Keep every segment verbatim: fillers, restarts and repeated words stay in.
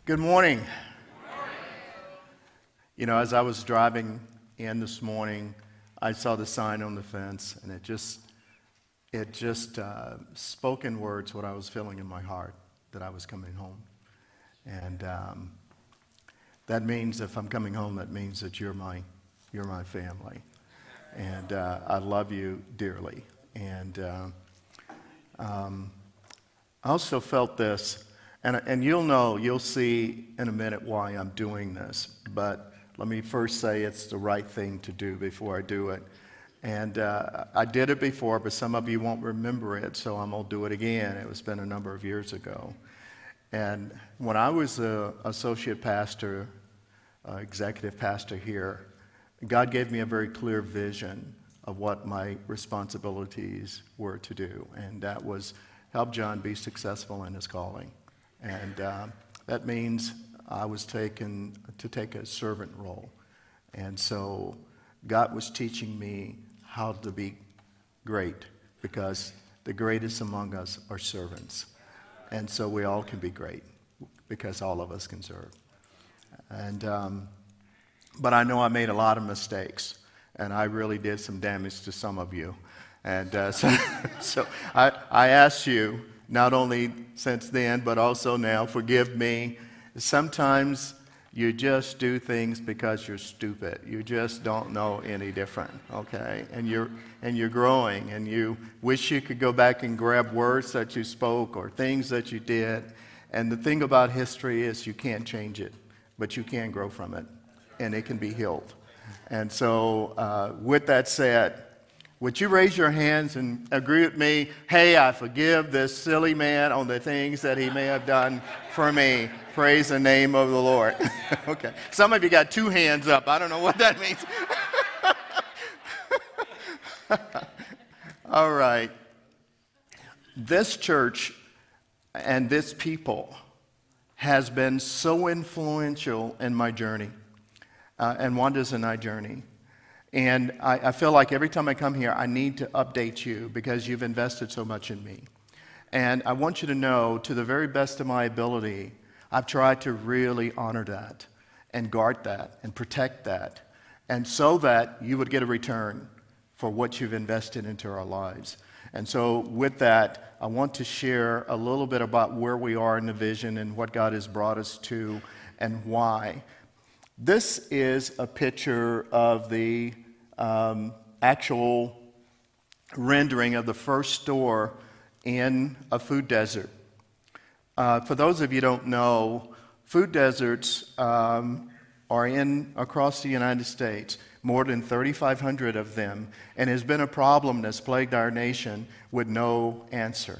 Good morning. You know, as I was driving in this morning, I saw the sign on the fence, and it just, it just uh, spoke in words what I was feeling in my heart, that I was coming home. And um, that means if I'm coming home, that means that you're my, you're my family. And uh, I love you dearly. And uh, um, I also felt this. And, and you'll know, you'll see in a minute why I'm doing this. But let me first say it's the right thing to do before I do it. And uh, I did it before, but some of you won't remember it, so I'm going to do it again. It was been a number of years ago. And when I was an associate pastor, uh, executive pastor here, God gave me a very clear vision of what my responsibilities were to do. And that was help John be successful in his calling. And uh, that means I was taken to take a servant role. And so God was teaching me how to be great, because the greatest among us are servants. And so we all can be great, because all of us can serve. And um, but I know I made a lot of mistakes, and I really did some damage to some of you. And uh, so, so I, I ask you, not only since then, but also now, forgive me. Sometimes you just do things because you're stupid. You just don't know any different, okay? And you're and you're growing, and you wish you could go back and grab words that you spoke or things that you did. And the thing about history is you can't change it, but you can grow from it, and it can be healed. And so uh, with that said, would you raise your hands and agree with me? Hey, I forgive this silly man on the things that he may have done for me. Praise the name of the Lord. Okay. Some of you got two hands up. I don't know what that means. All right. This church and this people has been so influential in my journey, uh, and Wanda's and I journey. And I, I feel like every time I come here, I need to update you because you've invested so much in me. And I want you to know, to the very best of my ability, I've tried to really honor that and guard that and protect that, and so that you would get a return for what you've invested into our lives. And so with that, I want to share a little bit about where we are in the vision and what God has brought us to and why. This is a picture of the um, actual rendering of the first store in a food desert. Uh, for those of you who don't know, food deserts um, are in across the United States, more than thirty-five hundred of them, and has been a problem that's plagued our nation with no answer.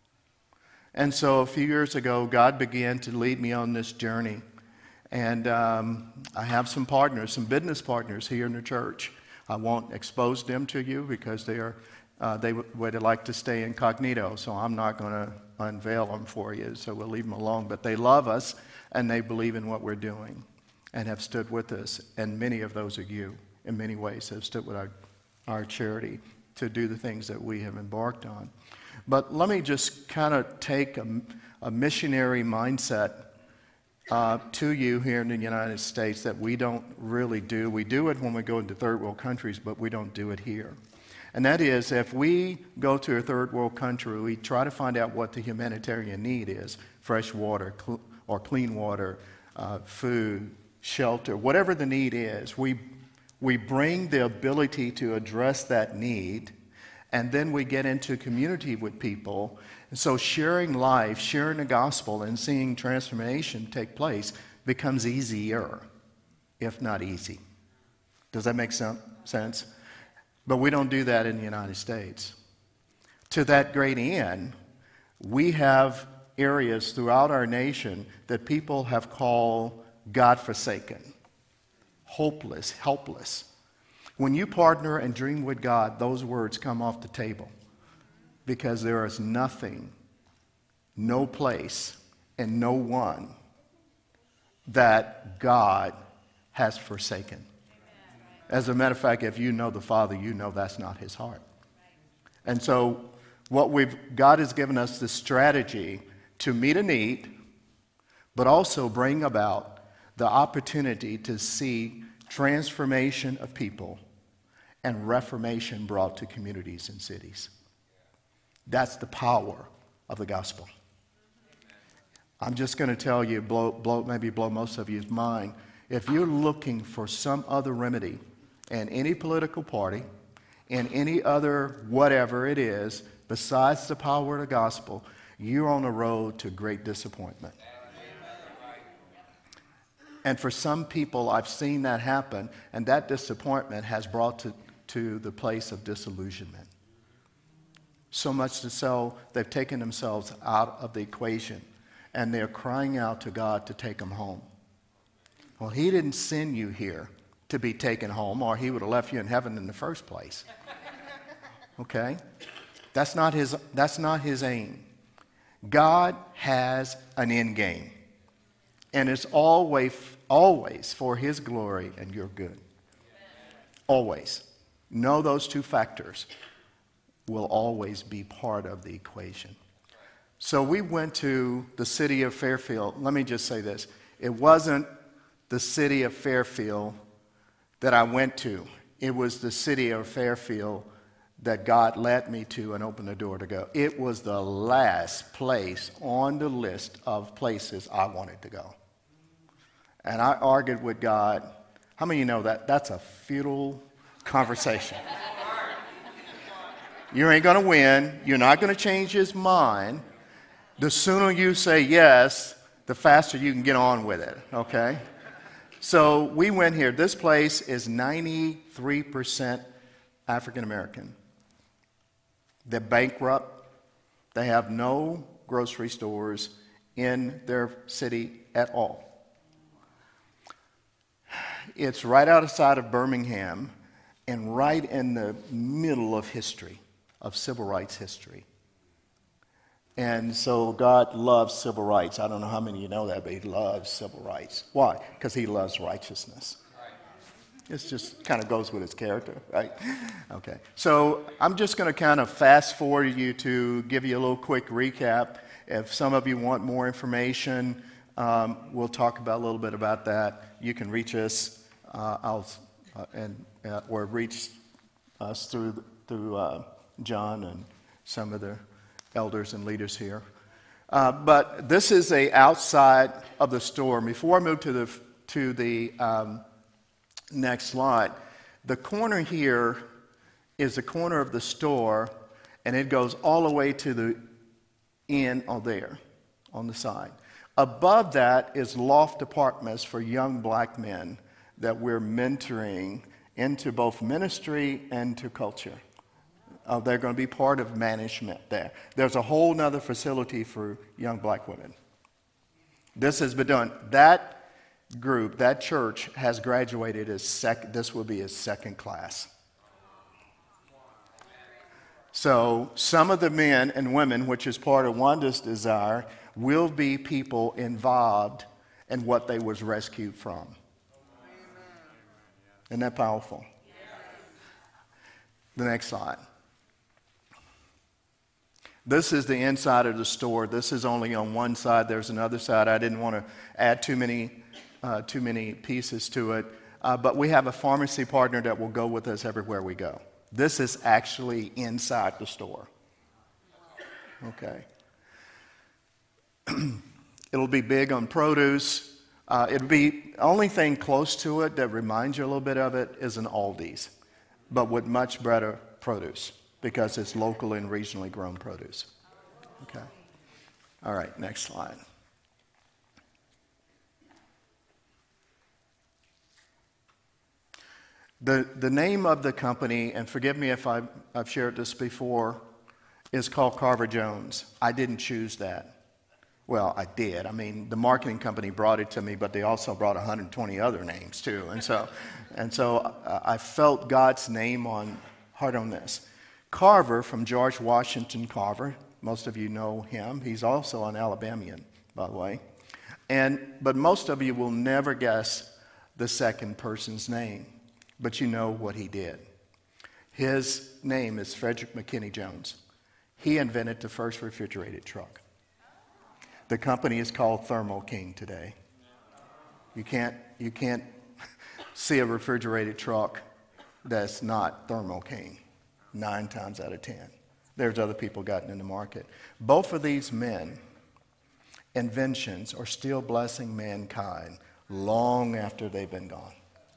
And so a few years ago, God began to lead me on this journey. And um, I have some partners, some business partners here in the church. I won't expose them to you because they are uh, they w- would like to stay incognito, so I'm not going to unveil them for you, so we'll leave them alone. But they love us, and they believe in what we're doing and have stood with us. And many of those are you, in many ways, have stood with our, our charity to do the things that we have embarked on. But let me just kind of take a, a missionary mindset Uh, to you here in the United States that we don't really do. We do it when we go into third world countries, but we don't do it here. And that is, if we go to a third world country, we try to find out what the humanitarian need is: fresh water cl- or clean water, uh, food, shelter, whatever the need is. We, we bring the ability to address that need, and then we get into community with people. And so sharing life, sharing the gospel, and seeing transformation take place becomes easier, if not easy. Does that make some sense? But we don't do that in the United States. To that great end, we have areas throughout our nation that people have called God-forsaken, hopeless, helpless. When you partner and dream with God, those words come off the table. Because there is nothing, no place, and no one that God has forsaken. As a matter of fact, if you know the Father, you know that's not his heart. And so what we've God has given us the strategy to meet a need but also bring about the opportunity to see transformation of people and reformation brought to communities and cities. That's the power of the gospel. I'm just going to tell you, blow, blow, maybe blow most of you's mind, if you're looking for some other remedy in any political party, in any other whatever it is, besides the power of the gospel, you're on a road to great disappointment. And for some people, I've seen that happen, and that disappointment has brought to, to the place of disillusionment. So much to so they've taken themselves out of the equation, and they're crying out to God to take them home. Well, he didn't send you here to be taken home, or he would have left you in heaven in the first place. Okay? That's not his, that's not his aim. God has an end game. And it's always, always for his glory and your good. Always. Know those two factors will always be part of the equation. So we went to the city of Fairfield. Let me just say this. It wasn't the city of Fairfield that I went to. It was the city of Fairfield that God led me to and opened the door to go. It was the last place on the list of places I wanted to go. And I argued with God. How many of you know that? That's a futile conversation. You ain't going to win. You're not going to change his mind. The sooner you say yes, the faster you can get on with it, okay? So we went here. This place is ninety-three percent African American. They're bankrupt. They have no grocery stores in their city at all. It's right outside of Birmingham and right in the middle of history, of civil rights history. And so God loves civil rights. I don't know how many of you know that, but he loves civil rights. Why? Because he loves righteousness. It just kind of goes with his character, right? Okay. So I'm just going to kind of fast forward you to give you a little quick recap. If some of you want more information, um, we'll talk about a little bit about that. You can reach us, uh, I'll, uh, and uh, or reach us through through uh, John and some of the elders and leaders here. Uh, but this is a outside of the store. Before I move to the to the um, next slide, the corner here is the corner of the store, and it goes all the way to the end on there, on the side. Above that is loft apartments for young black men that we're mentoring into both ministry and to culture. Uh, they're going to be part of management there. There's a whole nother facility for young black women. This has been done. That group, that church has graduated as sec. This will be his second class. So some of the men and women, which is part of Wanda's desire, will be people involved in what they was rescued from. Isn't that powerful? The next slide. This is the inside of the store. This is only on one side. There's another side. I didn't want to add too many uh, too many pieces to it. Uh, but we have a pharmacy partner that will go with us everywhere we go. This is actually inside the store. Okay. It'll be big on produce. Uh, it'll be, only thing close to it that reminds you a little bit of it is an Aldi's, but with much better produce because it's local and regionally grown produce. Okay. All right, next slide. The, the name of the company, and forgive me if I've, I've shared this before, is called Carver Jones. I didn't choose that. Well, I did. I mean, the marketing company brought it to me, but they also brought one hundred twenty other names too. And so, and so uh, I felt God's name on hard on this. Carver, from George Washington Carver. Most of you know him. He's also an Alabamian, by the way. And but most of you will never guess the second person's name. But you know what he did. His name is Frederick McKinney Jones. He invented the first refrigerated truck. The company is called Thermo King today. You can't, you can't see a refrigerated truck that's not Thermo King nine times out of ten. There's other people gotten in the market. Both of these men, inventions, are still blessing mankind long after they've been gone.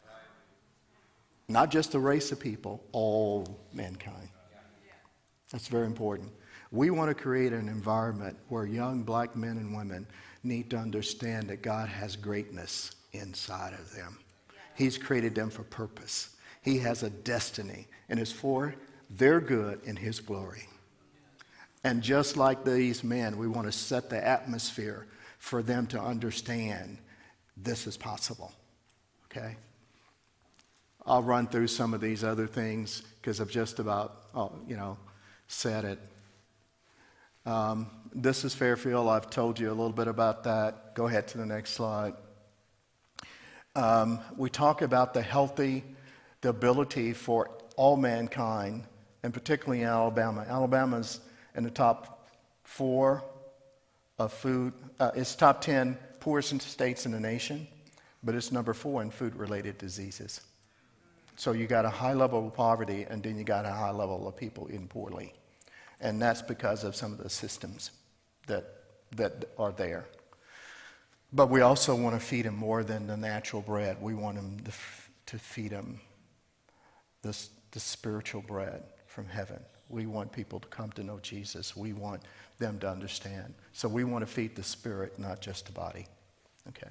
Not just a race of people, all mankind. That's very important. We want to create an environment where young black men and women need to understand that God has greatness inside of them. He's created them for purpose. He has a destiny, and it's for their good in His glory. And just like these men, we want to set the atmosphere for them to understand this is possible. Okay? I'll run through some of these other things because I've just about, oh, you know, said it. Um, this is Fairfield. I've told you a little bit about that. Go ahead to the next slide. Um, we talk about the healthy, the ability for all mankind, and particularly in Alabama. Alabama's in the top four of food. Uh, it's top ten poorest states in the nation, but it's number four in food-related diseases. So you got a high level of poverty, and then you got a high level of people eating poorly. And that's because of some of the systems that that are there. But we also want to feed them more than the natural bread. We want them to, to feed them this, the spiritual bread from heaven. We want people to come to know Jesus. We want them to understand. So we want to feed the spirit, not just the body. Okay.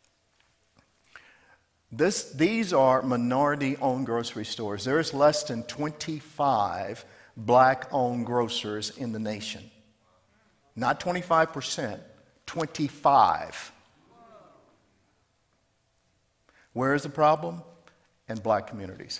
This, these are minority-owned grocery stores. There's less than twenty-five black-owned grocers in the nation. Not twenty-five percent, twenty-five. Where is the problem? In black communities.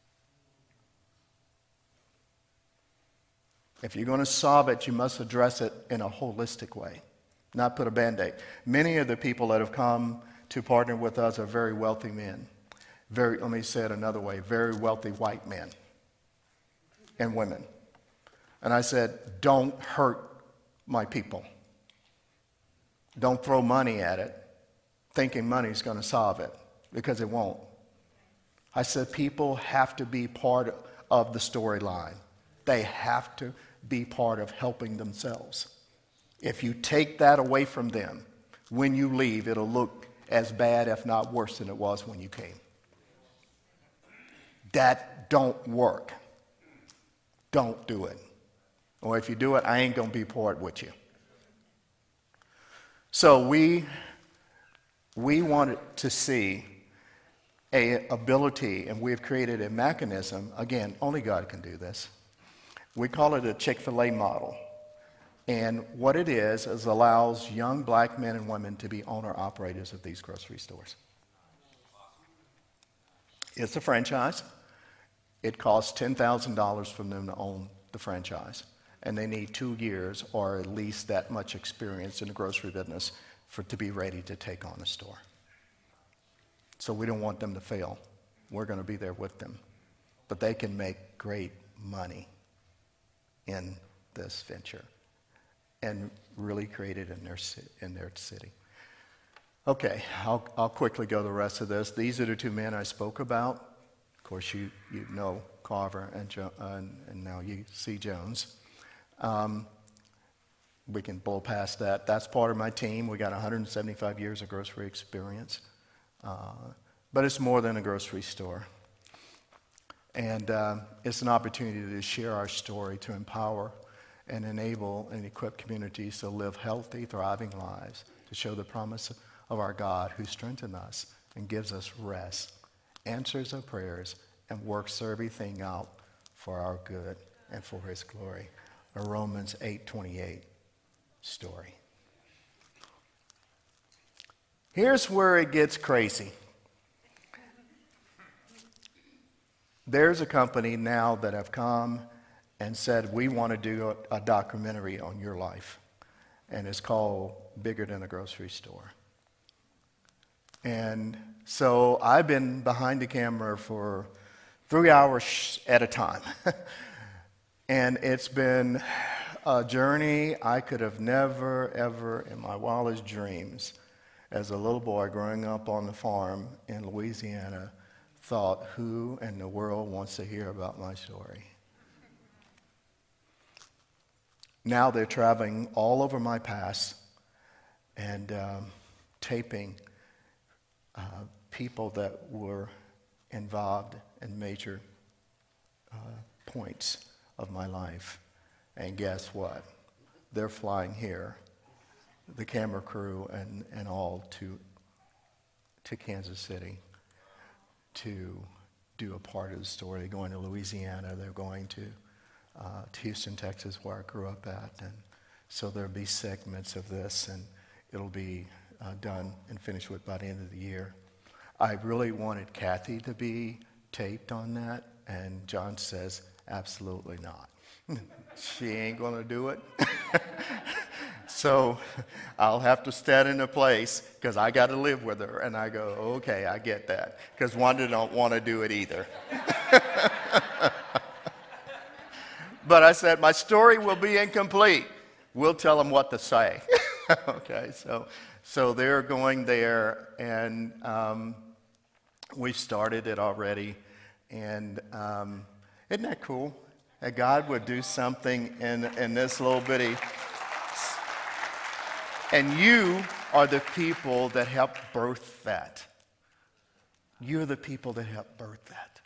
If you're going to solve it, you must address it in a holistic way, not put a Band-Aid. Many of the people that have come to partner with us are very wealthy men. Very, let me say it another way, very wealthy white men and women. And I said, don't hurt my people. Don't throw money at it, thinking money's going to solve it, because it won't. I said, people have to be part of the storyline. They have to be part of helping themselves. If you take that away from them, when you leave, it'll look as bad, if not worse, than it was when you came. That don't work. Don't do it. Or if you do it, I ain't going to be part with you. So we, we wanted to see a ability, and we've created a mechanism. Again, only God can do this. We call it a Chick-fil-A model. And what it is, is allows young black men and women to be owner-operators of these grocery stores. It's a franchise. It costs ten thousand dollars for them to own the franchise. And they need two years or at least that much experience in the grocery business for to be ready to take on a store. So we don't want them to fail. We're going to be there with them. But they can make great money in this venture and really create it in their, in their city. Okay, I'll, I'll quickly go the rest of this. These are the two men I spoke about. Of course, you, you know Carver and, jo- uh, and, and now you see Jones. Um, we can blow past that. That's part of my team. We got one hundred seventy-five years of grocery experience. Uh, but it's more than a grocery store. And uh, it's an opportunity to share our story, to empower and enable and equip communities to live healthy, thriving lives, to show the promise of our God who strengthens us and gives us rest, answers our prayers, and works everything out for our good and for His glory. A Romans eight twenty-eight story. Here's where it gets crazy. There's a company now that have come and said, we want to do a, a documentary on your life. And it's called Bigger Than a Grocery Store. And so I've been behind the camera for three hours at a time. And it's been a journey I could have never, ever in my wildest dreams as a little boy growing up on the farm in Louisiana thought, who in the world wants to hear about my story? Now they're traveling all over my past and um, taping uh, people that were involved in major uh, points of my life. And guess what? They're flying here, the camera crew and, and all, to, to Kansas City to do a part of the story. They're going to Louisiana. They're going to, uh, to Houston, Texas, where I grew up at. And so there'll be segments of this, and it'll be uh, done and finished with by the end of the year. I really wanted Kathy to be taped on that, and John says, absolutely not. She ain't going to do it. So I'll have to stand in a place because I got to live with her. And I go, okay, I get that. Because Wanda don't want to do it either. But I said, my story will be incomplete. We'll tell them what to say. Okay, so so they're going there, and um, we've started it already. And um, isn't that cool? That God would do something in, in this little bitty. And you are the people that help birth that. You're the people that help birth that.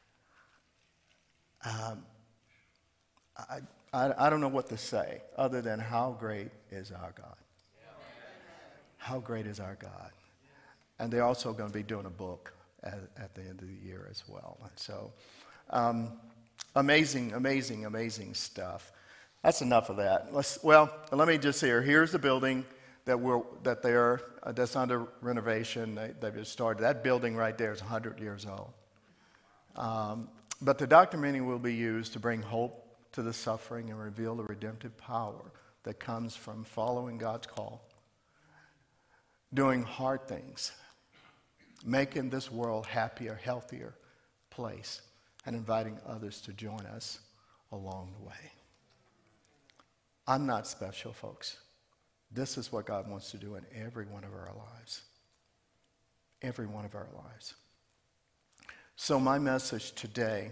Um, I, I, I don't know what to say other than how great is our God. How great is our God. And they're also going to be doing a book at, at the end of the year as well. And so, um, amazing, amazing, amazing stuff. That's enough of that. Let's, well, let me just hear. Here's the building that we're that they're uh, that's under renovation. They, they've just started. That building right there is one hundred years old. Um, but the documentary will be used to bring hope to the suffering and reveal the redemptive power that comes from following God's call, doing hard things, making this world happier, healthier place, and inviting others to join us along the way. I'm not special, folks. This is what God wants to do in every one of our lives. Every one of our lives. So my message today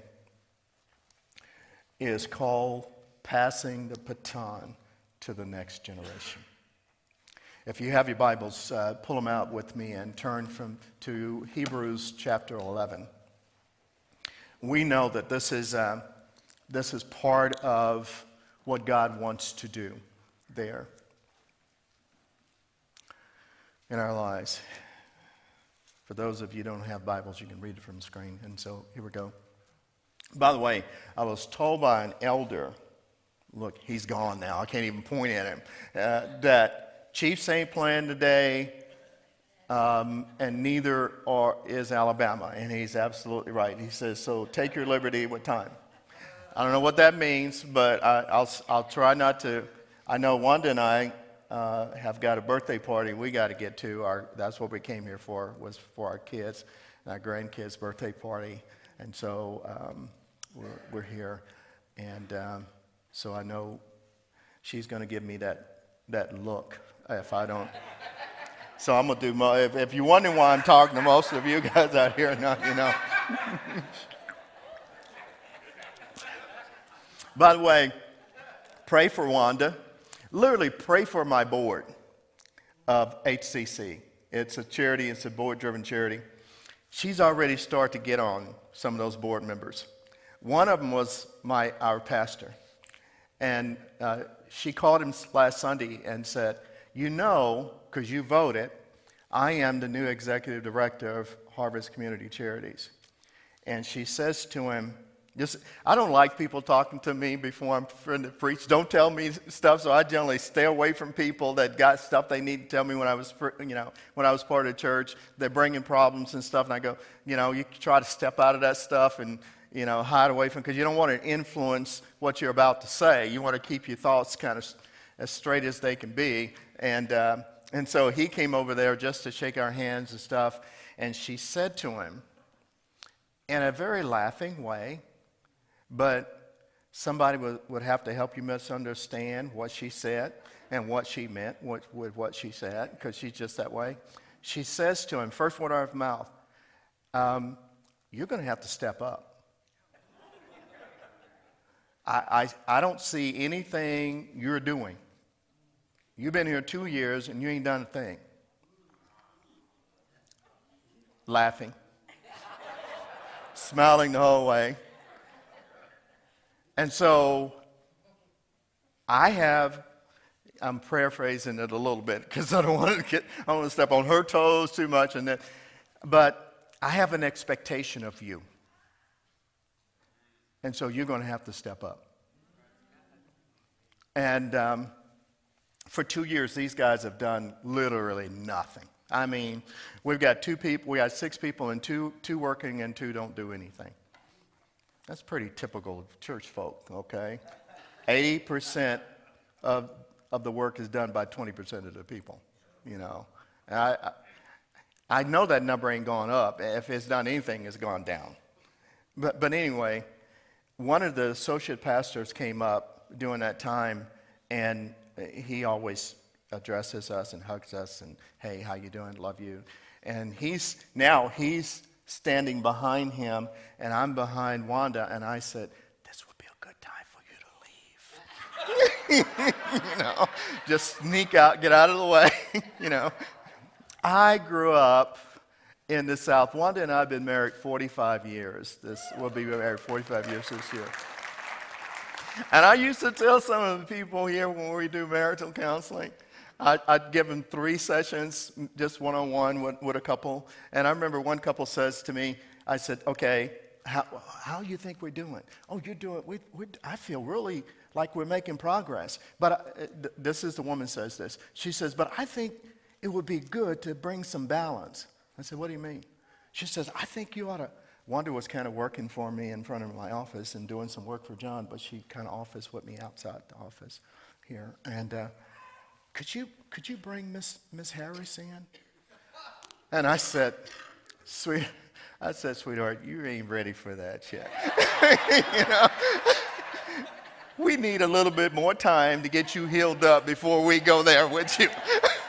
is called Passing the Baton to the Next Generation. If you have your Bibles, uh, pull them out with me and turn from to Hebrews chapter eleven. We know that this is uh, this is part of what God wants to do there in our lives. For those of you who don't have Bibles, you can read it from the screen. And so here we go. By the way, I was told by an elder, look, he's gone now, I can't even point at him, uh, that Chiefs ain't playing today, um, and neither are, is Alabama. And he's absolutely right. He says, so take your liberty with time. I don't know what that means, but I, I'll, I'll try not to. I know Wanda and I uh, have got a birthday party we got to get to. Our, that's what we came here for, was for our kids and our grandkids' birthday party. And so um, we're, we're here. And um, so I know she's going to give me that, that look if I don't. So I'm going to do more. If, if you're wondering why I'm talking to most of you guys out here, now you know. By the way, pray for Wanda. Literally pray for my board of H C C. It's a charity. It's a board-driven charity. She's already started to get on some of those board members. One of them was my our pastor. And uh, she called him last Sunday and said, you know, because you voted, I am the new executive director of Harvest Community Charities. And she says to him, just, I don't like people talking to me before I'm free to preach. Don't tell me stuff, so I generally stay away from people that got stuff they need to tell me when I was, you know, when I was part of the church. They're bringing problems and stuff, and I go, you know, you try to step out of that stuff and, you know, hide away from, because you don't want to influence what you're about to say. You want to keep your thoughts kind of as straight as they can be. And uh, and so he came over there just to shake our hands and stuff, and she said to him, in a very laughing way, but somebody would, would have to help you misunderstand what she said and what she meant with, with what she said, because she's just that way. She says to him, first word out of her mouth, um, you're going to have to step up. I, I, I don't see anything you're doing. You've been here two years and you ain't done a thing. Laughing. Smiling the whole way. And so I have, I'm paraphrasing it a little bit because I don't want to get, I don't want to step on her toes too much. And then, but I have an expectation of you. And so you're going to have to step up. And um, for two years, these guys have done literally nothing. I mean, we've got two people, we got six people, and two, two working and two don't do anything. That's pretty typical of church folk, okay? eighty percent of, of the work is done by twenty percent of the people, you know. And I, I, I know that number ain't gone up. If it's done anything, it's gone down. But, but anyway, one of the associate pastors came up during that time, and he always addresses us and hugs us and, hey, how you doing? Love you. And he's, now he's standing behind him, and I'm behind Wanda, and I said, this would be a good time for you to leave. You know, just sneak out, get out of the way, you know. I grew up in the South. Wanda and I have been married forty-five years. This We'll be married forty-five years this year. And I used to tell some of the people here when we do marital counseling, I'd, I'd give them three sessions, just one-on-one with, with a couple. And I remember one couple says to me, I said, okay, how, how you think we're doing? Oh, you're doing, we, we, I feel really like we're making progress. But I, th- this is the woman says this. She says, but I think it would be good to bring some balance. I said, what do you mean? She says, I think you ought to. Wanda was kind of working for me in front of my office and doing some work for John, but she kind of office with me outside the office here. And uh, could you could you bring Miss Miss Harris in? And I said, sweet, I said, sweetheart, you ain't ready for that yet. You know, we need a little bit more time to get you healed up before we go there with you.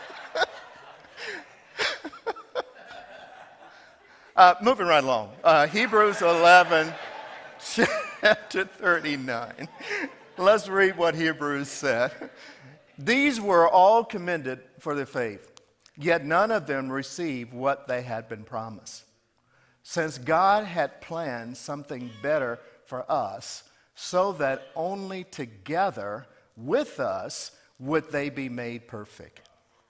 Uh, moving right along, uh, Hebrews eleven, chapter thirty-nine. Let's read what Hebrews said. These were all commended for their faith, yet none of them received what they had been promised. Since God had planned something better for us, so that only together with us would they be made perfect.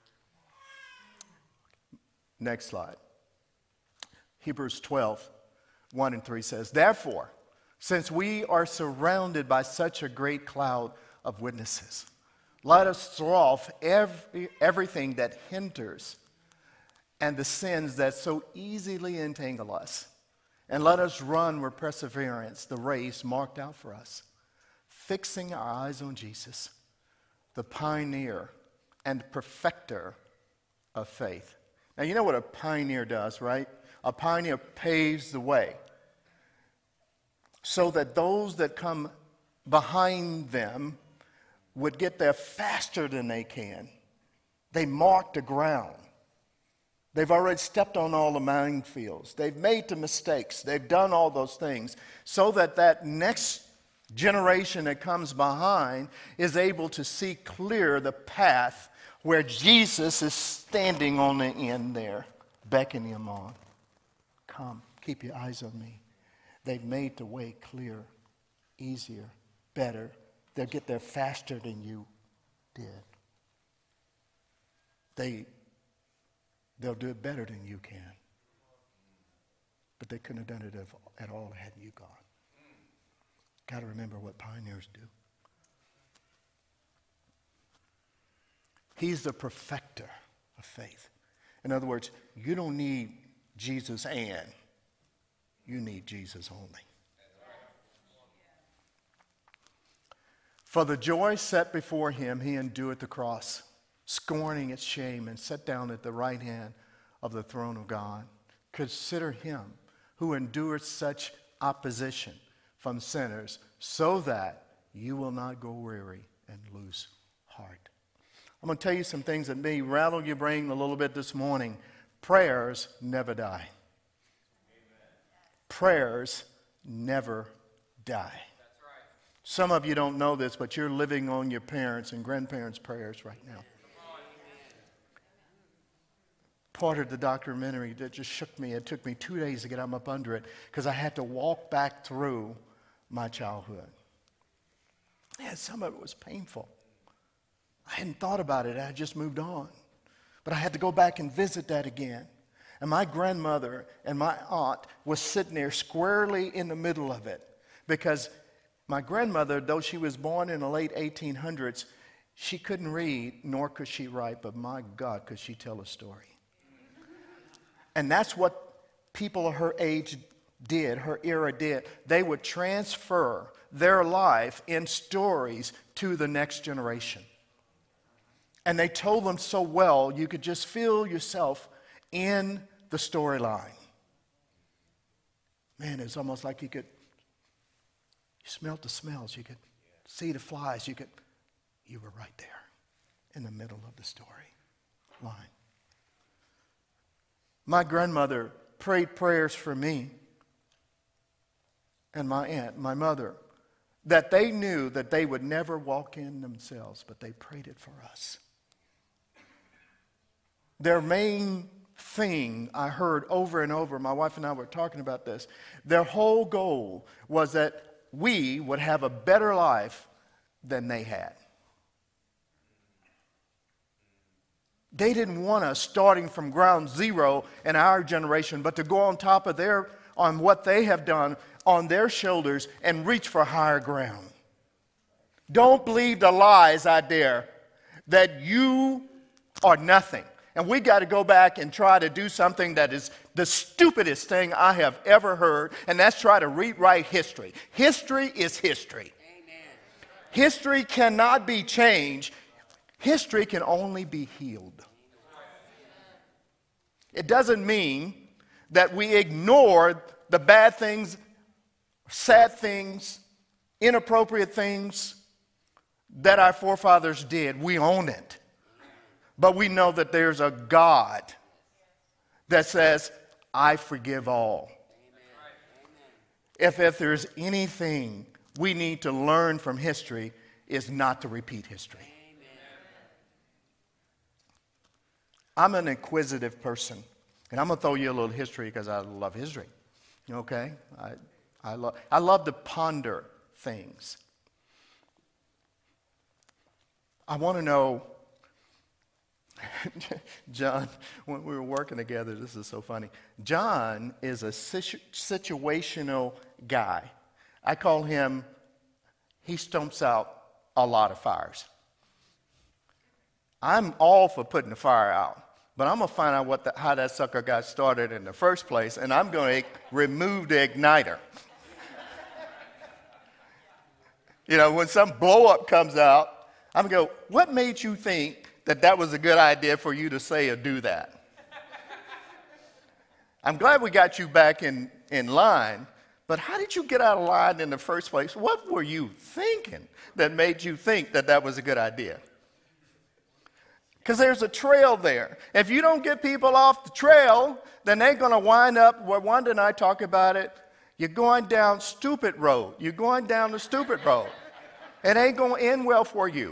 Next slide. Hebrews twelve, one and three says, therefore, since we are surrounded by such a great cloud of witnesses, let us throw off every, everything that hinders and the sins that so easily entangle us, and let us run with perseverance the race marked out for us, fixing our eyes on Jesus, the pioneer and perfecter of faith. Now, you know what a pioneer does, right? A pioneer paves the way so that those that come behind them would get there faster than they can. They mark the ground. They've already stepped on all the minefields. They've made the mistakes. They've done all those things so that that next generation that comes behind is able to see clear the path where Jesus is standing on the end there, beckoning them on. Come, keep your eyes on me. They've made the way clear, easier, better. They'll get there faster than you did. They, they'll do it better than you can. But they couldn't have done it at all had you gone. Got to remember what pioneers do. He's the perfecter of faith. In other words, you don't need Jesus and, you need Jesus only. For the joy set before him, he endured the cross, scorning its shame, and sat down at the right hand of the throne of God. Consider him who endured such opposition from sinners, so that you will not go weary and lose heart. I'm going to tell you some things that may rattle your brain a little bit this morning. Prayers never die. Prayers never die. Some of you don't know this, but you're living on your parents' and grandparents' prayers right now. Part of the documentary that just shook me. It took me two days to get up under it because I had to walk back through my childhood. And some of it was painful. I hadn't thought about it. I had just moved on. But I had to go back and visit that again. And my grandmother and my aunt was sitting there squarely in the middle of it. Because my grandmother, though she was born in the late eighteen hundreds, she couldn't read, nor could she write. But my God, could she tell a story. And that's what people of her age did, her era did. They would transfer their life in stories to the next generation. And they told them so well, you could just feel yourself in the storyline. Man, it's almost like you could, you smelled the smells, you could see the flies, you could, you were right there in the middle of the story line. My grandmother prayed prayers for me and my aunt, my mother, that they knew that they would never walk in themselves, but they prayed it for us. Their main thing I heard over and over, my wife and I were talking about this, their whole goal was that we would have a better life than they had. They didn't want us starting from ground zero in our generation, but to go on top of their, on what they have done on their shoulders and reach for higher ground. Don't believe the lies out there that you are nothing. And we got to go back and try to do something that is the stupidest thing I have ever heard, and that's try to rewrite history. History is history. Amen. History cannot be changed. History can only be healed. It doesn't mean that we ignore the bad things, sad things, inappropriate things that our forefathers did. We own it. But we know that there's a God that says, I forgive all. If, if there's anything we need to learn from history, is not to repeat history. I'm an inquisitive person, and I'm going to throw you a little history because I love history. Okay? I, I, love, I love to ponder things. I want to know, John, when we were working together, this is so funny. John is a situ- situational guy. I call him, he stomps out a lot of fires. I'm all for putting the fire out. But I'm going to find out what the, how that sucker got started in the first place, and I'm going to remove the igniter. You know, when some blow-up comes out, I'm going to go, what made you think that that was a good idea for you to say or do that? I'm glad we got you back in, in line, but how did you get out of line in the first place? What were you thinking that made you think that that was a good idea? Because there's a trail there. If you don't get people off the trail, then they're going to wind up, where Wanda and I talk about it, you're going down stupid road. You're going down the stupid road. It ain't going to end well for you.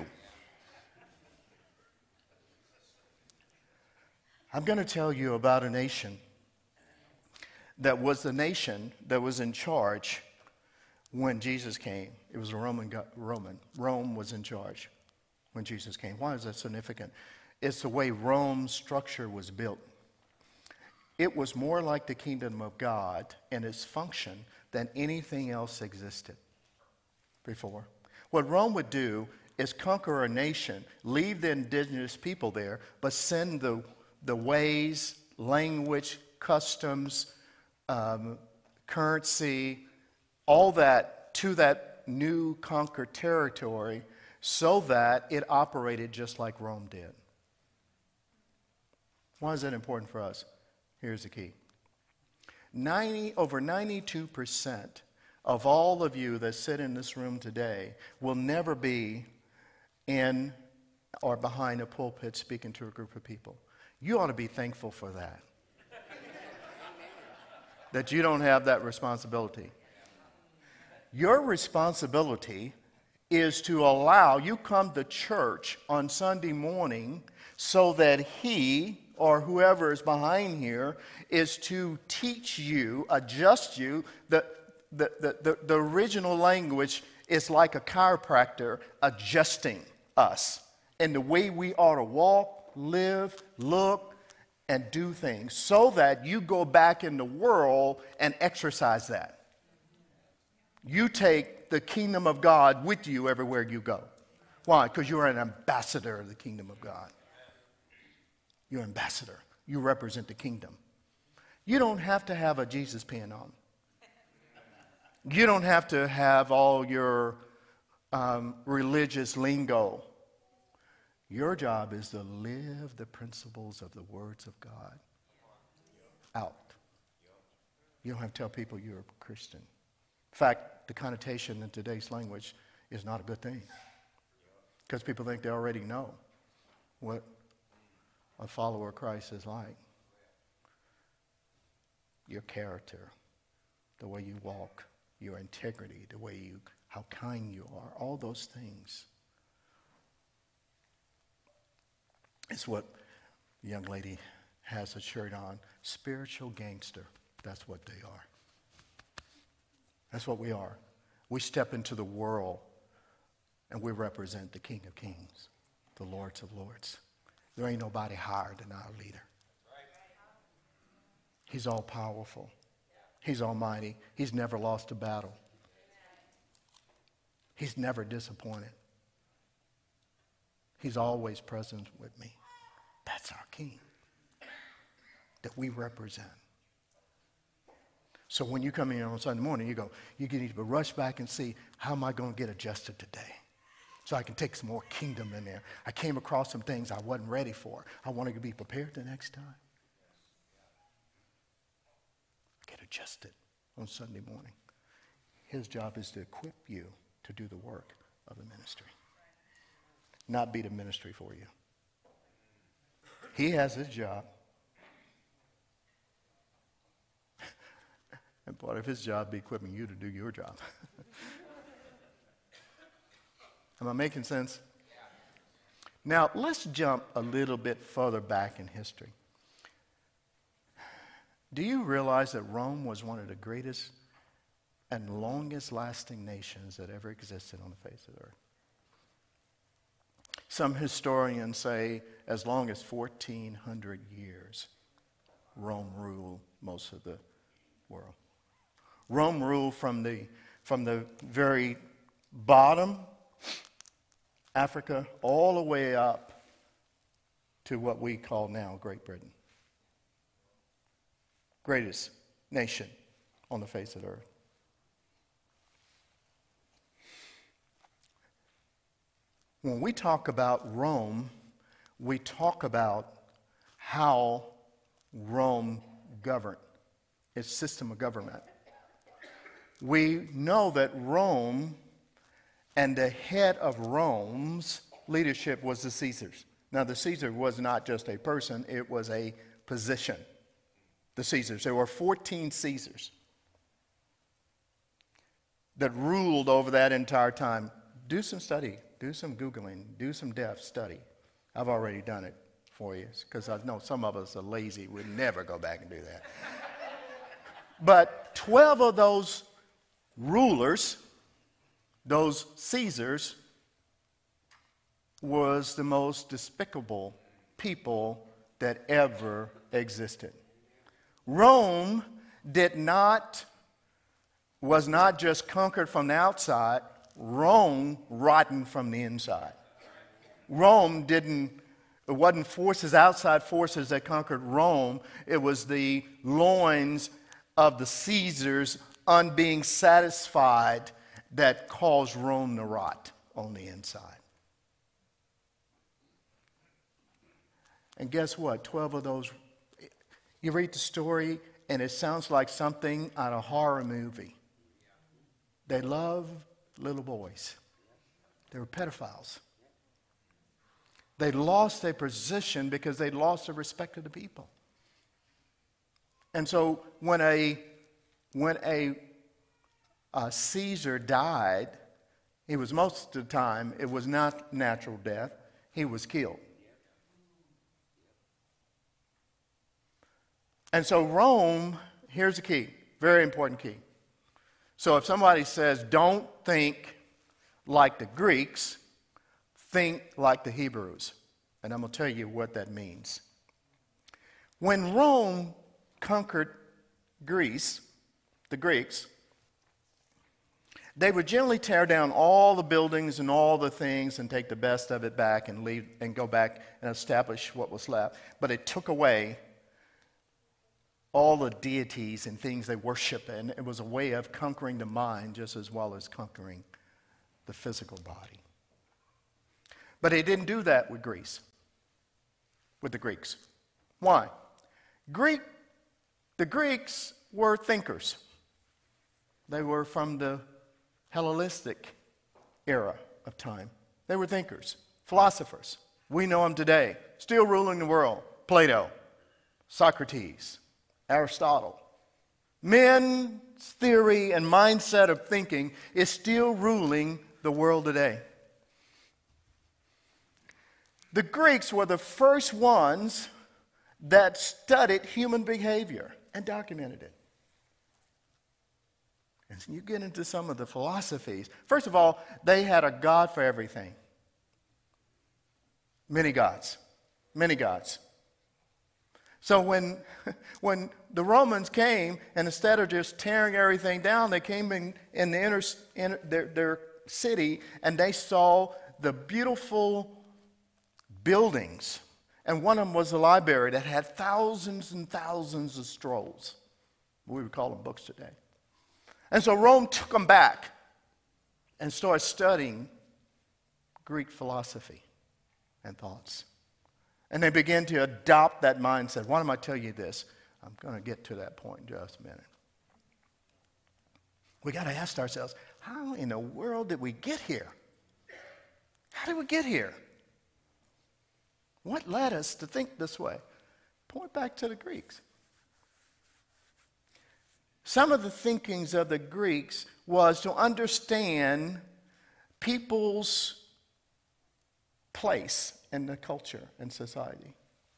I'm going to tell you about a nation that was the nation that was in charge when Jesus came. It was a Roman, Roman. Rome was in charge when Jesus came. Why is that significant? It's the way Rome's structure was built. It was more like the kingdom of God in its function than anything else existed before. What Rome would do is conquer a nation, leave the indigenous people there, but send the, the ways, language, customs, um, currency, all that to that new conquered territory so that it operated just like Rome did. Why is that important for us? Here's the key. ninety, over ninety-two percent of all of you that sit in this room today will never be in or behind a pulpit speaking to a group of people. You ought to be thankful for that. That you don't have that responsibility. Your responsibility is to allow you come to church on Sunday morning so that he or whoever is behind here is to teach you, adjust you. The, the, the, the, the original language is like a chiropractor adjusting us in the way we ought to walk, live, look, and do things so that you go back in the world and exercise that. You take the kingdom of God with you everywhere you go. Why? Because you're an ambassador of the kingdom of God. You're an ambassador. You represent the kingdom. You don't have to have a Jesus pin on. You don't have to have all your um, religious lingo. Your job is to live the principles of the words of God out. You don't have to tell people you're a Christian. In fact, the connotation in today's language is not a good thing. Because people think they already know what a follower of Christ is like. Your character, the way you walk, your integrity, the way you, how kind you are, all those things. It's what the young lady has a shirt on. Spiritual gangster. That's what they are. That's what we are. We step into the world and we represent the King of Kings, the Lords of Lords. There ain't nobody higher than our leader. He's all powerful. He's almighty. He's never lost a battle. He's never disappointed. He's always present with me. That's our King that we represent. So when you come in on Sunday morning, you go, you need to rush back and see, how am I going to get adjusted today? So I can take some more kingdom in there. I came across some things I wasn't ready for. I want to be prepared the next time. Get adjusted on Sunday morning. His job is to equip you to do the work of the ministry. Not be the ministry for you. He has his job. And part of his job be equipping you to do your job. Am I making sense? Now, let's jump a little bit further back in history. Do you realize that Rome was one of the greatest and longest lasting nations that ever existed on the face of the earth? Some historians say as long as fourteen hundred years, Rome ruled most of the world. Rome ruled from the, from the very bottom, Africa, all the way up to what we call now Great Britain. Greatest nation on the face of the earth. When we talk about Rome, we talk about how Rome governed, its system of government. We know that Rome and the head of Rome's leadership was the Caesars. Now, the Caesar was not just a person, it was a position. The Caesars. There were fourteen Caesars that ruled over that entire time. Do some study. Do some Googling. Do some depth study. I've already done it for you because I know some of us are lazy. We'd never go back and do that. But twelve of those rulers, those Caesars, was the most despicable people that ever existed. Rome did not, was not just conquered from the outside, Rome rotten from the inside. Rome didn't, it wasn't forces, outside forces that conquered Rome. It was the loins of the Caesars on being satisfied that caused Rome to rot on the inside. And guess what? Twelve of those, you read the story and it sounds like something out of a horror movie. They loved little boys. They were pedophiles. They lost their position because they lost the respect of the people. And so when a when a, a Caesar died, it was most of the time, it was not natural death. He was killed. And so Rome, here's the key, very important key. So if somebody says, don't think like the Greeks, think like the Hebrews. And I'm going to tell you what that means. When Rome conquered Greece, the Greeks, they would generally tear down all the buildings and all the things and take the best of it back and leave and go back and establish what was left. But it took away all the deities and things they worship, and it was a way of conquering the mind just as well as conquering the physical body. But he didn't do that with Greece, with the Greeks. Why? Greek, the Greeks were thinkers. They were from the Hellenistic era of time. They were thinkers, philosophers. We know them today, still ruling the world. Plato, Socrates, Aristotle. Men's theory and mindset of thinking is still ruling the world today. The Greeks were the first ones that studied human behavior and documented it. And so you get into some of the philosophies. First of all, they had a God for everything. Many gods. Many gods. So when, when the Romans came, and instead of just tearing everything down, they came in, in, the inner, in their, their city, and they saw the beautiful buildings. And one of them was a library that had thousands and thousands of scrolls. We would call them books today. And so Rome took them back and started studying Greek philosophy and thoughts. And they began to adopt that mindset. Why don't I tell you this? I'm going to get to that point in just a minute. We got to ask ourselves, how in the world did we get here? How did we get here? What led us to think this way? Point back to the Greeks. Some of the thinkings of the Greeks was to understand people's place in the culture and society.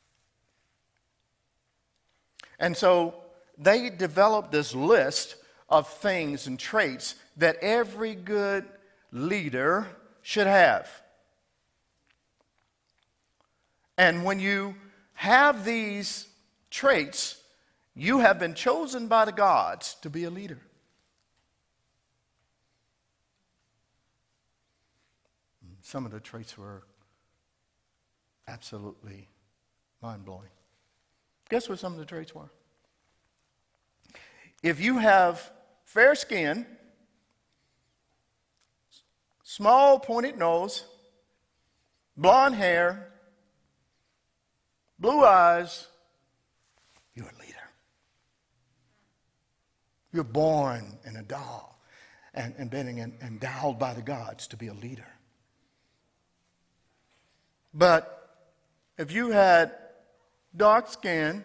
And so they developed this list of things and traits that every good leader should have. And when you have these traits, you have been chosen by the gods to be a leader. Some of the traits were absolutely mind-blowing. Guess what some of the traits were? If you have fair skin, small pointed nose, blonde hair, blue eyes, you're a leader. You're born and endowed and, and been endowed by the gods to be a leader. But if you had dark skin,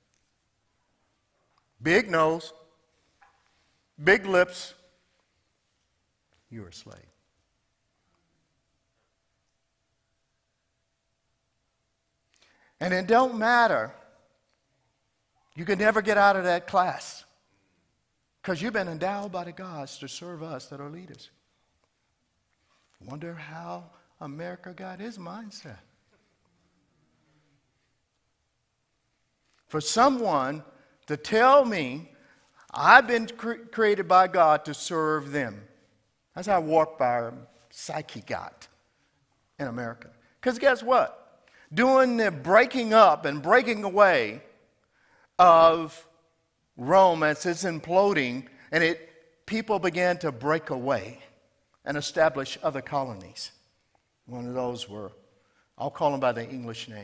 big nose, big lips, you're a slave. And it don't matter. You can never get out of that class because you've been endowed by the gods to serve us that are leaders. Wonder how America got his mindset. For someone to tell me I've been cre- created by God to serve them. That's how warped our psyche got in America. Because guess what? Doing the breaking up and breaking away of Rome as it's imploding, and it people began to break away and establish other colonies. One of those were, I'll call them by the English name,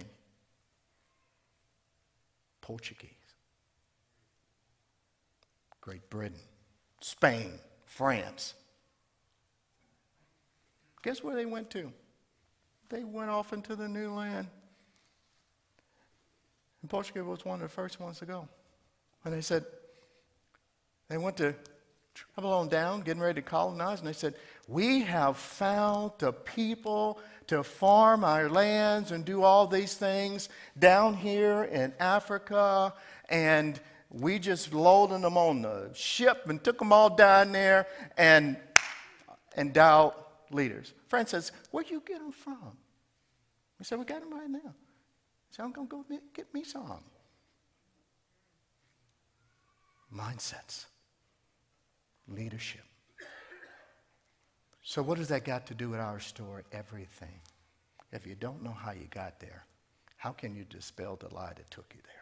Portuguese, Great Britain, Spain, France, Guess where they went to? They went off into the new land. And Portugal was one of the first ones to go. And they said, they went to travel on down, getting ready to colonize, and they said, we have found the people to farm our lands and do all these things down here in Africa, and we just loaded them on the ship and took them all down there and endowed leaders. Friend says, where'd you get them from? We said, we got them right now. He said, I'm going to go get me some. Mindsets. Leadership. So what does that got to do with our story? Everything. If you don't know how you got there, how can you dispel the lie that took you there?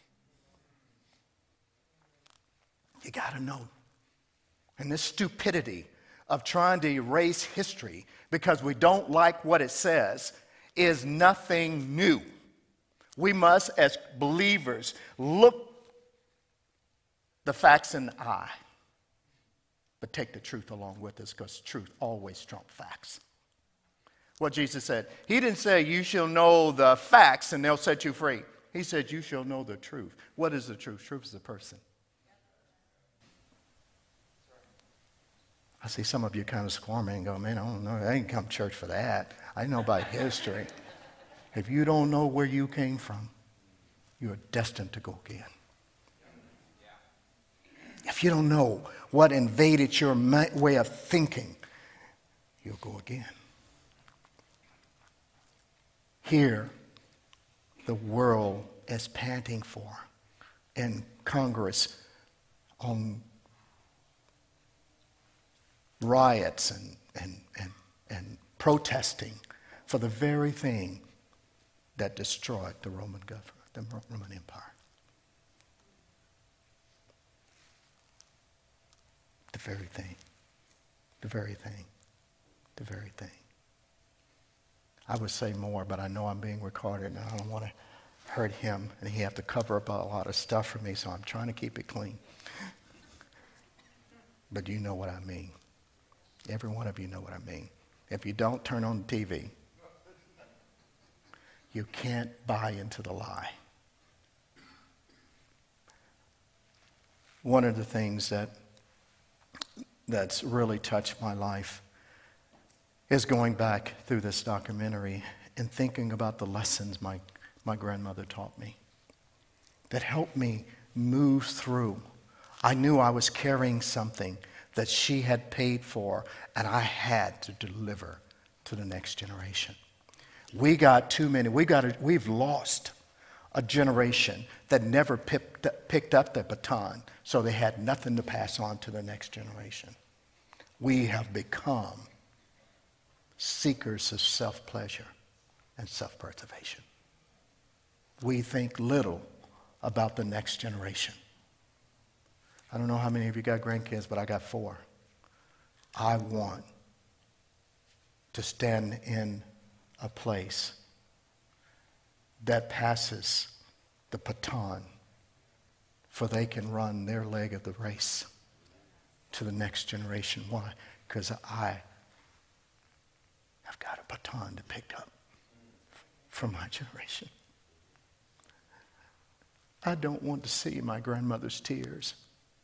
You got to know. And this stupidity of trying to erase history because we don't like what it says is nothing new. We must, as believers, look the facts in the eye, but take the truth along with us, because truth always trumps facts. What Jesus said, he didn't say you shall know the facts and they'll set you free. He said you shall know the truth. What is the truth? Truth is a person. I see some of you kind of squirming and go, man, I don't know. I ain't come to church for that. I know about history. If you don't know where you came from, you're destined to go again. If you don't know what invaded your way of thinking, you'll go again. Here, the world is panting for, in Congress, on riots and, and, and, and protesting for the very thing that destroyed the Roman government, the Roman Empire. The very thing, the very thing, the very thing. I would say more, but I know I'm being recorded and I don't want to hurt him, and he have to cover up a lot of stuff for me, so I'm trying to keep it clean. But you know what I mean. Every one of you know what I mean. If you don't, turn on the T V. You can't buy into the lie. One of the things that that's really touched my life is going back through this documentary and thinking about the lessons my, my grandmother taught me that helped me move through. I knew I was carrying something that she had paid for, and I had to deliver to the next generation. We got too many. We got a, we've lost a generation that never picked, picked up the baton, so they had nothing to pass on to the next generation. We have become seekers of self-pleasure and self-preservation. We think little about the next generation. I don't know how many of you got grandkids, but I got four. I want to stand in a place that passes the baton, for they can run their leg of the race to the next generation. Why? Because I have got a baton to pick up from my generation. I don't want to see my grandmother's tears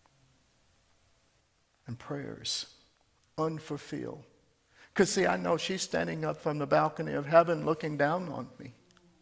and prayers unfulfilled. Because, see, I know she's standing up from the balcony of heaven looking down on me.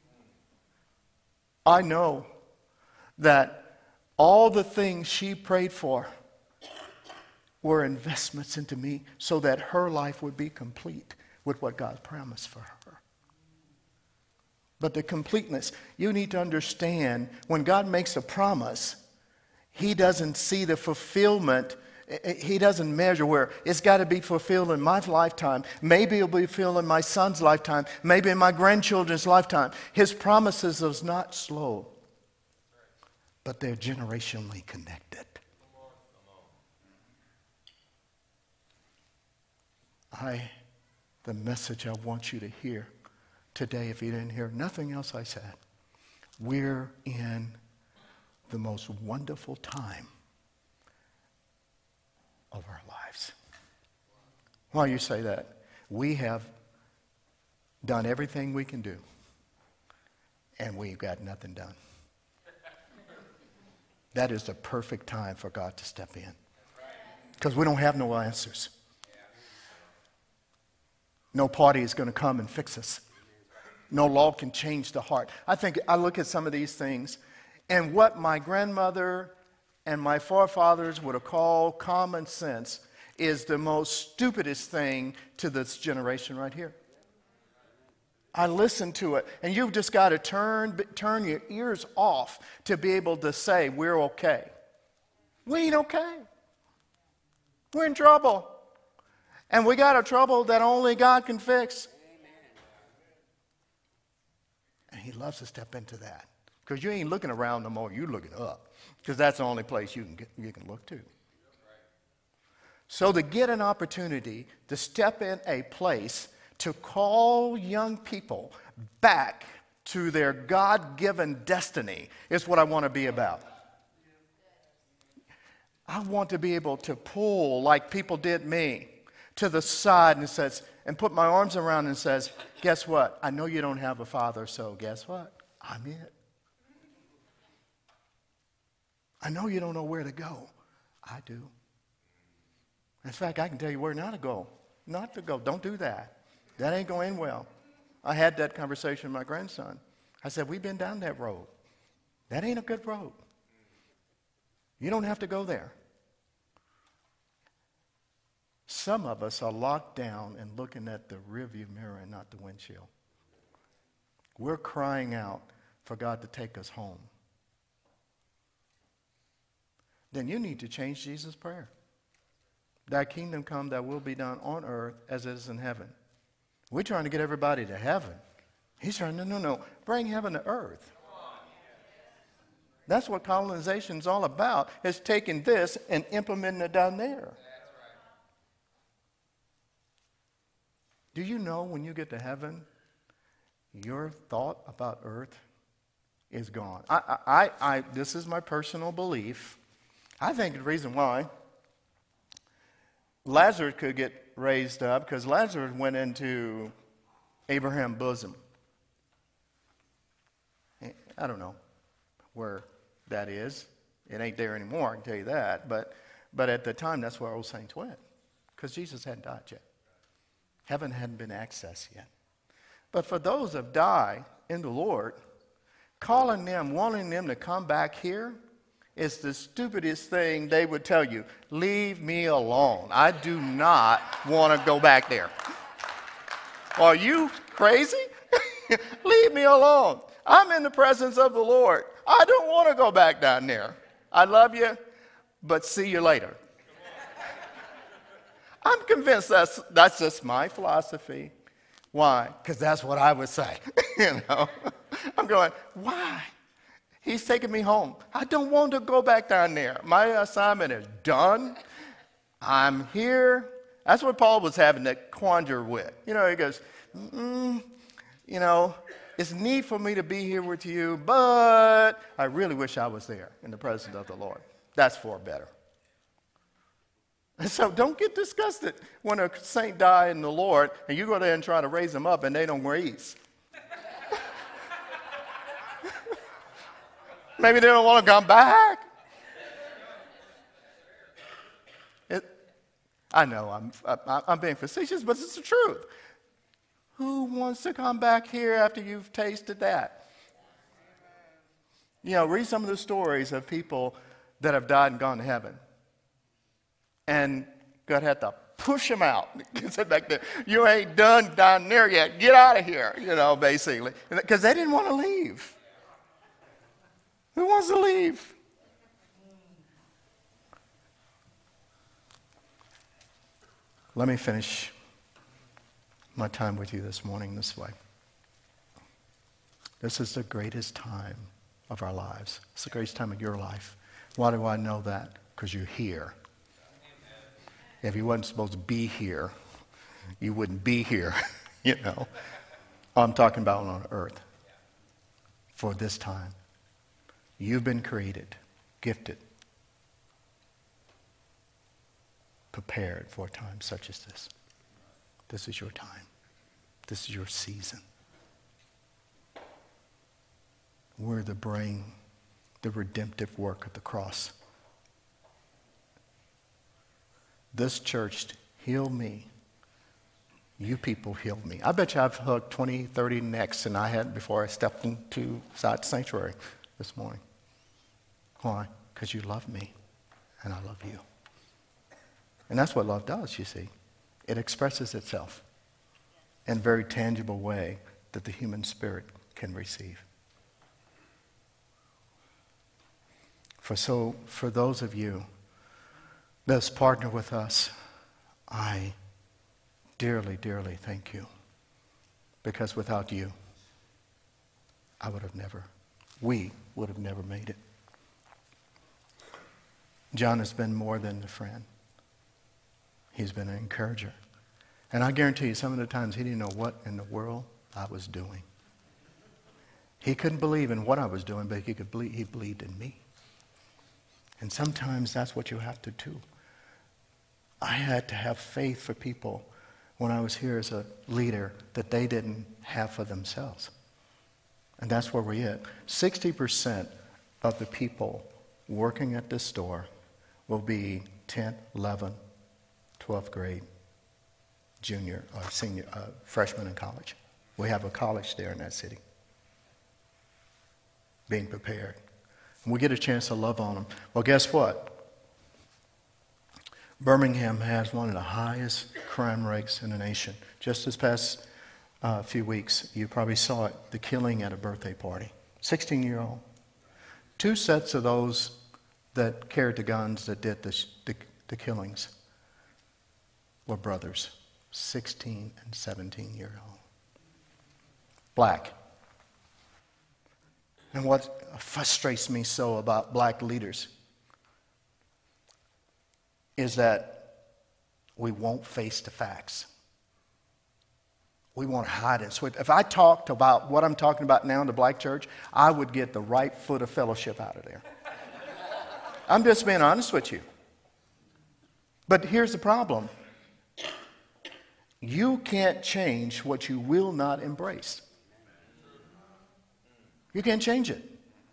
I know that all the things she prayed for were investments into me so that her life would be complete with what God promised for her. But the completeness, you need to understand, when God makes a promise, he doesn't see the fulfillment. He doesn't measure where it's got to be fulfilled in my lifetime. Maybe it'll be fulfilled in my son's lifetime. Maybe in my grandchildren's lifetime. His promises are not slow, but they're generationally connected. I, the message I want you to hear today, if you didn't hear nothing else I said, we're in the most wonderful time of our lives. Why you say that? We have done everything we can do, and we've got nothing done. That is the perfect time for God to step in, because we don't have no answers. No party is going to come and fix us. No law can change the heart. I think I look at some of these things, and what my grandmother and my forefathers would have called common sense is the most stupidest thing to this generation right here. I listen to it, and you've just got to turn, turn your ears off to be able to say, we're okay. We ain't okay. We're in trouble. And we got a trouble that only God can fix. And he loves to step into that. Because you ain't looking around no more, you're looking up. Because that's the only place you can get, you can look to. So to get an opportunity to step in a place to call young people back to their God-given destiny is what I want to be about. I want to be able to pull, like people did me, to the side and says, and put my arms around and says, guess what? I know you don't have a father, so guess what? I'm it. I know you don't know where to go. I do. In fact, I can tell you where not to go. Not to go. Don't do that. That ain't going well. I had that conversation with my grandson. I said, we've been down that road. That ain't a good road. You don't have to go there. Some of us are locked down and looking at the rearview mirror and not the windshield. We're crying out for God to take us home. Then you need to change Jesus' prayer. Thy kingdom come, thy will be done on earth as it is in heaven. We're trying to get everybody to heaven. He's trying, no, no, no. Bring heaven to earth. That's what colonization is all about, is taking this and implementing it down there. Do you know when you get to heaven, your thought about earth is gone? I, I, I, this is my personal belief. I think the reason why Lazarus could get raised up, because Lazarus went into Abraham's bosom. I don't know where that is. It ain't there anymore, I can tell you that. But, but at the time, that's where old saints went, because Jesus hadn't died yet. Heaven hadn't been accessed yet. But for those that die in the Lord, calling them, wanting them to come back here, is the stupidest thing they would tell you. Leave me alone. I do not want to go back there. Are you crazy? Leave me alone. I'm in the presence of the Lord. I don't want to go back down there. I love you, but see you later. I'm convinced that's, that's just my philosophy. Why? Because that's what I would say. You know, I'm going, why? He's taking me home. I don't want to go back down there. My assignment is done. I'm here. That's what Paul was having that quandary with. You know, he goes, mm, you know, it's neat for me to be here with you, but I really wish I was there in the presence of the Lord. That's far better. And so don't get disgusted when a saint dies in the Lord and you go there and try to raise them up and they don't raise. Maybe they don't want to come back. It, I know I'm, I, I'm being facetious, but it's the truth. Who wants to come back here after you've tasted that? You know, read some of the stories of people that have died and gone to heaven. And God had to push them out. He said back there, you ain't done down there yet. Get out of here, you know, basically. Because they didn't want to leave. Who wants to leave? Let me finish my time with you this morning this way. This is the greatest time of our lives. It's the greatest time of your life. Why do I know that? Because you're here. If you wasn't supposed to be here, you wouldn't be here, you know. I'm talking about on earth for this time. You've been created, gifted, prepared for a time such as this. This is your time. This is your season. We're to bring the redemptive work of the cross. This church healed me. You people healed me. I bet you I've hugged twenty, thirty necks than I had before I stepped into the sanctuary this morning. Why? Because you love me and I love you. And that's what love does, you see. It expresses itself in a very tangible way that the human spirit can receive. For so, for those of you that's partnered with us, I dearly, dearly thank you. Because without you, I would have never, we would have never made it. John has been more than a friend. He's been an encourager. And I guarantee you, some of the times he didn't know what in the world I was doing. He couldn't believe in what I was doing, but he could believe, he believed in me. And sometimes that's what you have to do. I had to have faith for people when I was here as a leader that they didn't have for themselves. And that's where we're at. sixty percent of the people working at this store will be tenth, eleventh, twelfth grade, junior, or senior, uh, freshman in college. We have a college there in that city. Being prepared. And we get a chance to love on them. Well, guess what? Birmingham has one of the highest crime rates in the nation. Just this past uh, few weeks, you probably saw it, the killing at a birthday party. sixteen-year-old. Two sets of those that carried the guns that did the, the, the killings were brothers, sixteen and seventeen-year-old. Black. And what frustrates me so about black leaders is that we won't face the facts. We won't hide and sweep. If I talked about what I'm talking about now in the black church, I would get the right foot of fellowship out of there. I'm just being honest with you. But here's the problem. You can't change what you will not embrace. You can't change it.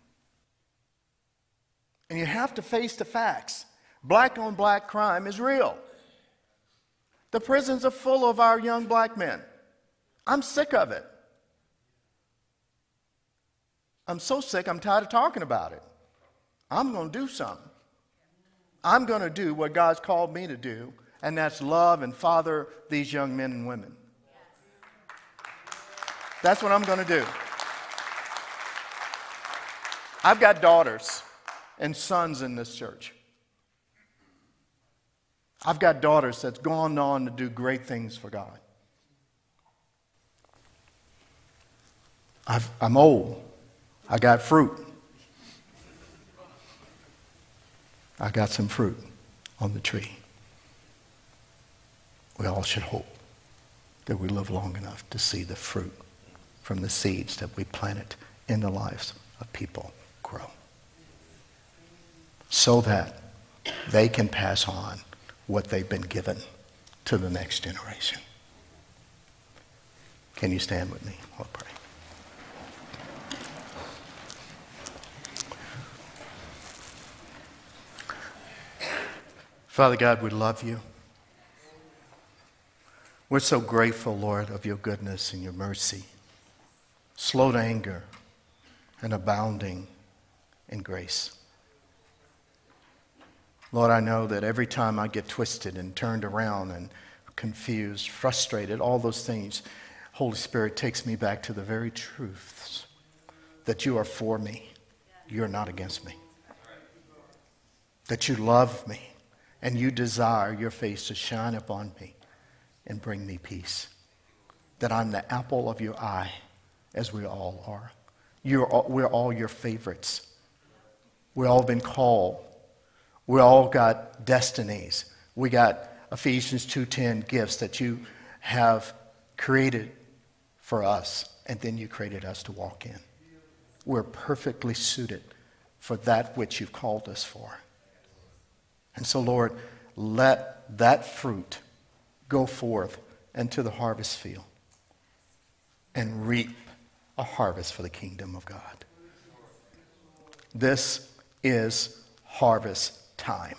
And you have to face the facts. Black on black crime is real. The prisons are full of our young black men. I'm sick of it. I'm so sick, I'm tired of talking about it. I'm going to do something. I'm going to do what God's called me to do, and that's love and father these young men and women. That's what I'm going to do. I've got daughters and sons in this church. I've got daughters that's gone on to do great things for God. I've, I'm old. I got fruit. I got some fruit on the tree. We all should hope that we live long enough to see the fruit from the seeds that we planted in the lives of people grow, so that they can pass on what they've been given to the next generation. Can you stand with me? We'll pray. Father God, we love you. We're so grateful, Lord, of your goodness and your mercy, slow to anger and abounding in grace. Lord, I know that every time I get twisted and turned around and confused, frustrated, all those things, Holy Spirit takes me back to the very truths that you are for me, you're not against me. That you love me and you desire your face to shine upon me and bring me peace. That I'm the apple of your eye, as we all are. You're all, we're all your favorites. We've all been called. We all got destinies. We got Ephesians two ten gifts that you have created for us, and then you created us to walk in. We're perfectly suited for that which you've called us for. And so, Lord, let that fruit go forth into the harvest field and reap a harvest for the kingdom of God. This is harvest time.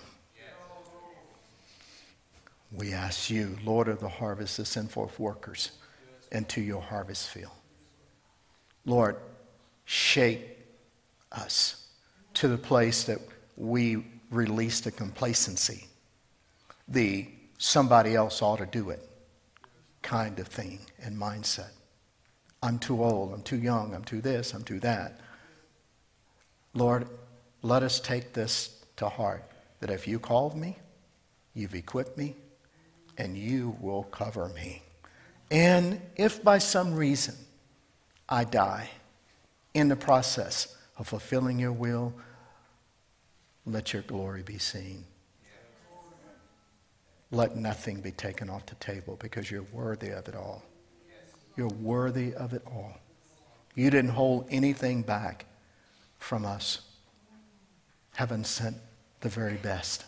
We ask you, Lord of the harvest, to send forth workers into your harvest field. Lord, shape us to the place that we release the complacency, the somebody else ought to do it kind of thing and mindset. I'm too old, I'm too young, I'm too this, I'm too that. Lord, let us take this to heart, that if you called me, you've equipped me, and you will cover me. And if by some reason I die in the process of fulfilling your will, let your glory be seen. Let nothing be taken off the table, because you're worthy of it all. You're worthy of it all. You didn't hold anything back from us. Heaven sent the very best.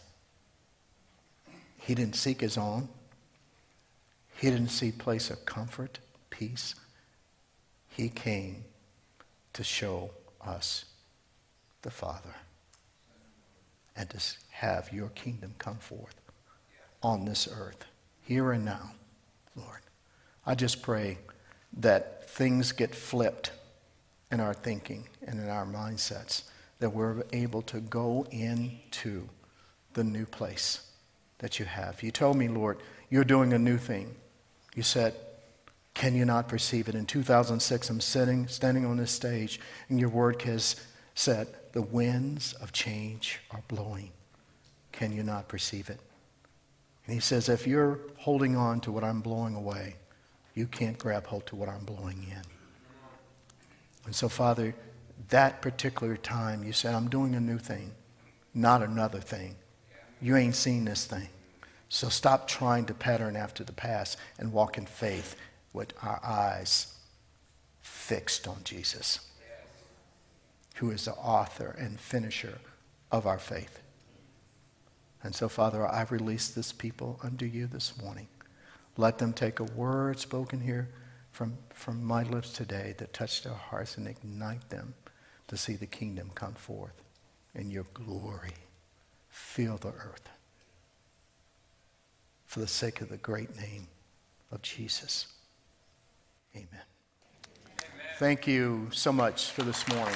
He didn't seek his own. He didn't seek a place of comfort, peace. He came to show us the Father and to have your kingdom come forth on this earth, here and now, Lord. I just pray that things get flipped in our thinking and in our mindsets, that we're able to go into the new place that you have. You told me, Lord, you're doing a new thing. You said, can you not perceive it? In two thousand six, I'm sitting, standing on this stage, and your word has said, the winds of change are blowing. Can you not perceive it? And he says, if you're holding on to what I'm blowing away, you can't grab hold to what I'm blowing in. And so, Father, that particular time, you said, I'm doing a new thing, not another thing. You ain't seen this thing. So stop trying to pattern after the past and walk in faith with our eyes fixed on Jesus, who is the author and finisher of our faith. And so, Father, I release this people unto you this morning. Let them take a word spoken here from, from my lips today that touch their hearts and ignite them to see the kingdom come forth in your glory. Fill the earth for the sake of the great name of Jesus. Amen. Amen. Thank you so much for this morning.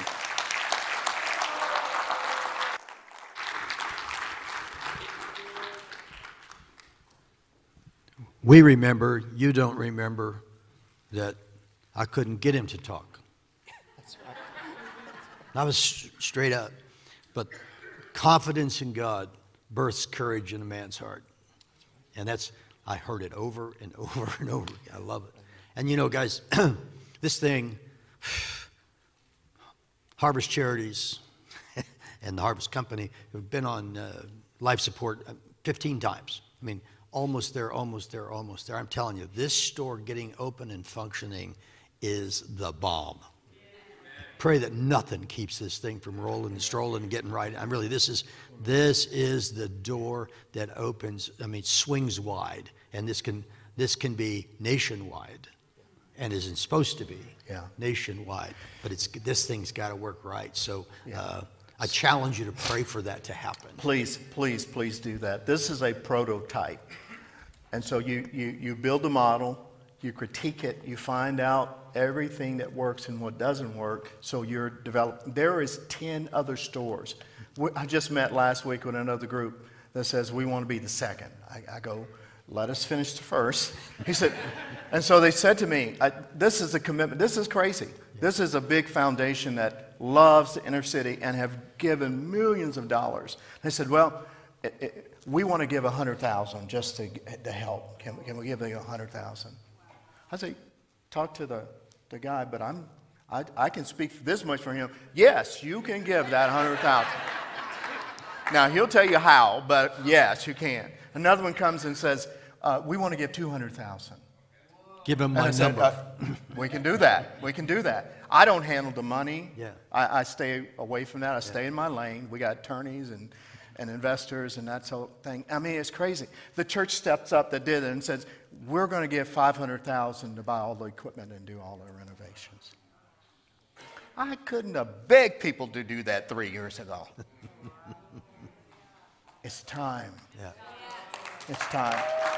We remember, you don't remember, that I couldn't get him to talk. That's right. I was straight up. But confidence in God births courage in a man's heart. And that's, I heard it over and over and over. I love it. And you know, guys, this thing, Harvest Charities and the Harvest Company have been on uh, life support fifteen times. I mean, almost there, almost there, almost there. I'm telling you, this store getting open and functioning is the bomb. Pray that nothing keeps this thing from rolling and strolling and getting right. I'm really, this is, this is the door that opens, I mean, swings wide. And this can, this can be nationwide and isn't supposed to be yeah. nationwide. But it's, this thing's got to work right. So yeah. uh, I challenge you to pray for that to happen. Please, please, please do that. This is a prototype. And so you, you, you build a model, you critique it, you find out everything that works and what doesn't work, so you're developing. There is ten other stores. I just met last week with another group that says we want to be the second. I, I go, let us finish the first. He said, and so they said to me, I, this is a commitment. This is crazy. This is a big foundation that loves the inner city and have given millions of dollars. They said, well, it, it, we want to give one hundred thousand dollars just to, to help. Can, can we give them one hundred thousand dollars? I say, talk to the, the guy, but I'm, I, I can speak this much for him. Yes, you can give that one hundred thousand dollars. Now, he'll tell you how, but yes, you can. Another one comes and says, uh, we want to give two hundred thousand dollars. Give him my said, number. Uh, we can do that. We can do that. I don't handle the money. Yeah. I, I stay away from that. I stay yeah. in my lane. We got attorneys and and investors and that whole thing. I mean, it's crazy. The church steps up that did it and says, we're going to give five hundred thousand dollars to buy all the equipment and do all the renovations. I couldn't have begged people to do that three years ago. It's time. Yeah. It's time.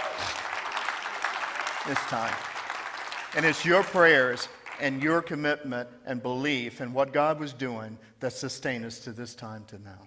It's time. And it's your prayers and your commitment and belief in what God was doing that sustained us to this time to now.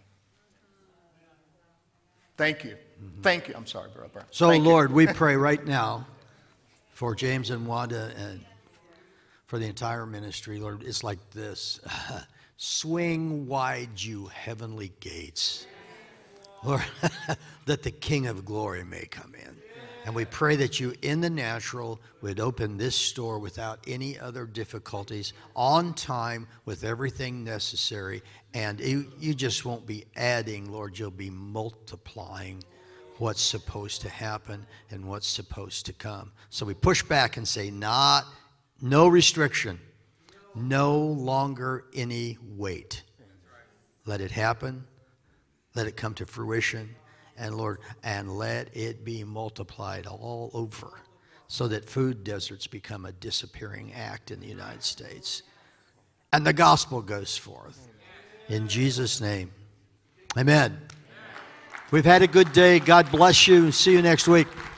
Thank you. Mm-hmm. Thank you. I'm sorry, brother. So, Thank Lord, you. we pray right now for James and Wanda and for the entire ministry. Lord, it's like this. Swing wide, you heavenly gates. Lord, that the King of glory may come in. And we pray that you, in the natural, would open this store without any other difficulties, on time, with everything necessary. And you, you just won't be adding, Lord, you'll be multiplying what's supposed to happen and what's supposed to come. So we push back and say, not, no restriction, no longer any wait. Let it happen. Let it come to fruition. And Lord, and let it be multiplied all over so that food deserts become a disappearing act in the United States. And the gospel goes forth. In Jesus' name. Amen. We've had a good day. God bless you. See you next week.